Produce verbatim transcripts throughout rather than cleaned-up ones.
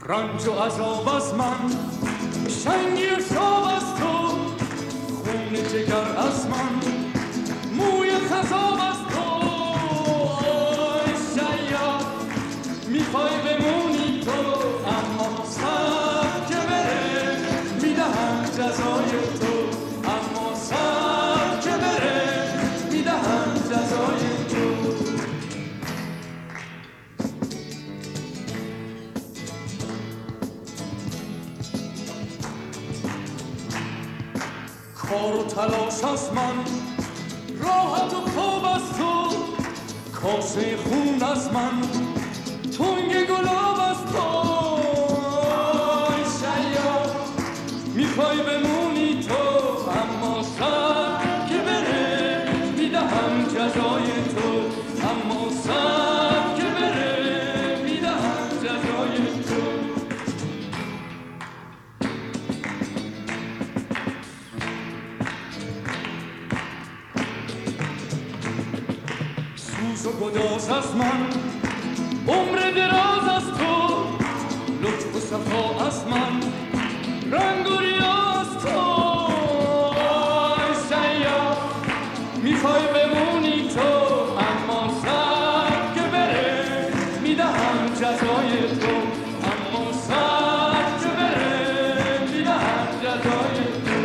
رنج و عذاب از من، شنگی و شاب از تو، خون جگر از من، موی خضاب از تو. آی شیاد میخوای بمونی تو، اما سر که بره میدهم جزای تو، اما سر که بره میدهم جزای تو. کار و تلاش از من، راحت و خواب از تو، کاسه خون از من، تنگ گلاب از تو. ای شیاد میخوای بمونی تو، اما سر که بره میدهم جزای تو، اما سر که بره میدهم جزای تو. سوز و گداز از من، عمر دراز از تو، لطف و صفا از من، رنگ و ریا از تو. ای شیاد میخوای بمونی تو، اما سر که بره میدهم جزای تو، اما سر که بره میدهم جزای تو.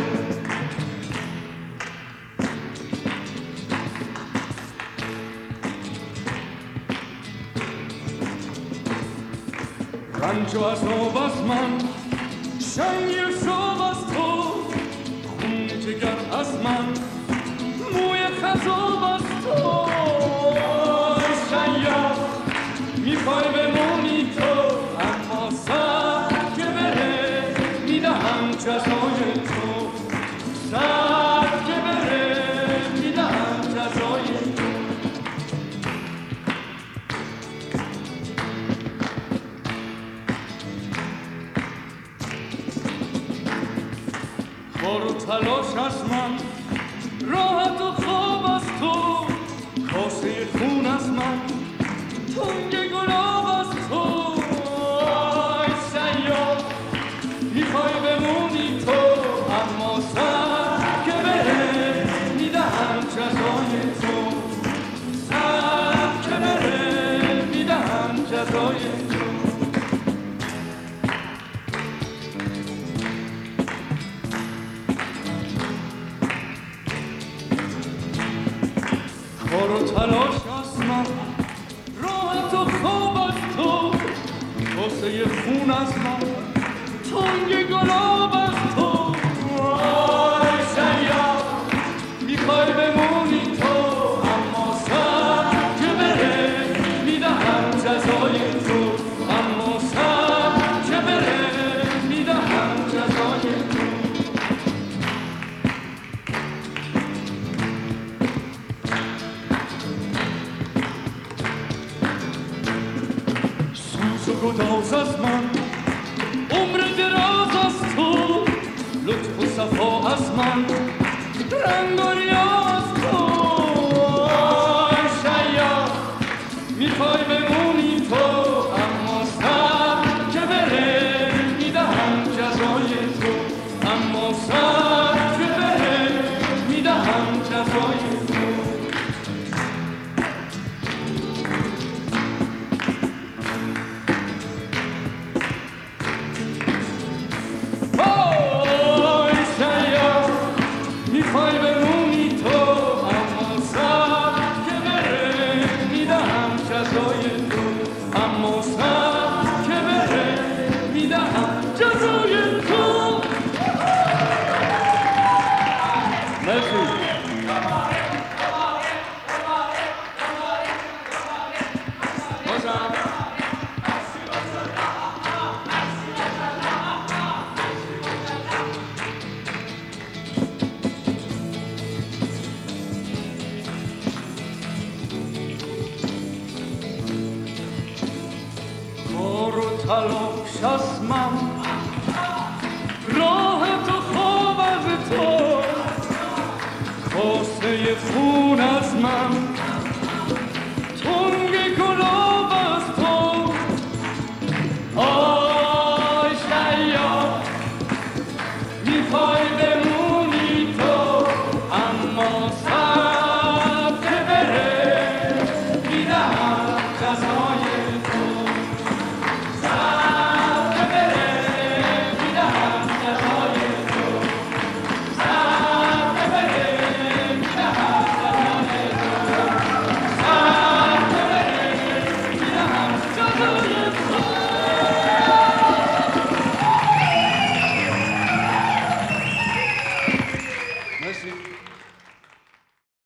رنج و عذاب از من، شنگی و شاب از تو، خون جگر از من، موی خضاب از تو. ای شیاد میخوای بمونی تو، اما سر که بره میدهم جزای تو، سر که بره میدهم جزای تو. کار و تلاش از من، راحت و خواب از تو، کاسه خون از من، تنگ گلاب از تو. ای شیاد میخوای بمونی تو، اما سر که بره میدهم جزای تو، سر که بره میدهم جزای تو. کار و تلاش از من، راحت و خواب از تو، کاسه خون از من، تنگ گلاب از تو. ای شیاد میخوای بمونی تو، اما سر که بره میدهم جزای تو، اما سر که بره میدهم جزای تو. گداز از من، عمر دراز از تو، لطف و صفا از من، رنگ و ریا از تو. ای شیاد میخوای بمونی تو، اما سر که بره میدهم جزای تو، اما سر که بره میدهم جزای تو. میخوای بمونی تو، اما سر که بره میدهم جزای تو، اما سر که بره میدهم جزای تو. مرسی. تلاش از من، راه تو خواب از تو، کاسه خون از من،